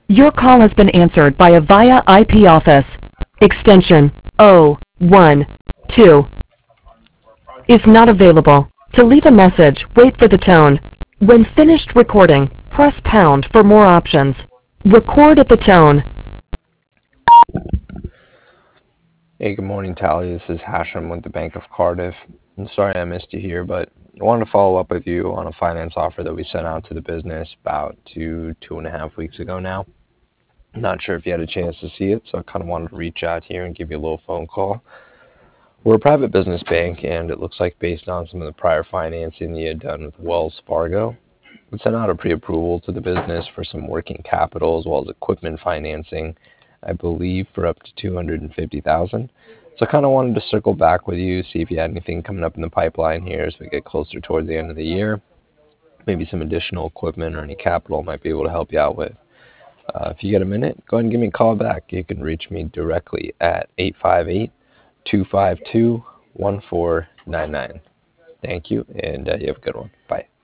Your call has been answered by a VIA IP office. Extension 012 is not available. To leave a message, wait for the tone. When finished recording, press pound for more options. Record at the tone. Hey, good morning, Tally. This is Hashem with the Bank of Cardiff. I'm sorry I missed you here, but I wanted to follow up with you on a finance offer that we sent out to the business about two and a half weeks ago now. I'm not sure if you had a chance to see it, so I kind of wanted to reach out here and give you a little phone call. We're a private business bank, and it looks like based on some of the prior financing you had done with Wells Fargo, we sent out a pre-approval to the business for some working capital as well as equipment financing, I believe for up to $250,000. So I kind of wanted to circle back with you, see if you had anything coming up in the pipeline here as we get closer towards the end of the year. Maybe some additional equipment or any capital might be able to help you out with. If you get a minute, go ahead and give me a call back. You can reach me directly at 858-252-1499. Thank you, and you have a good one. Bye.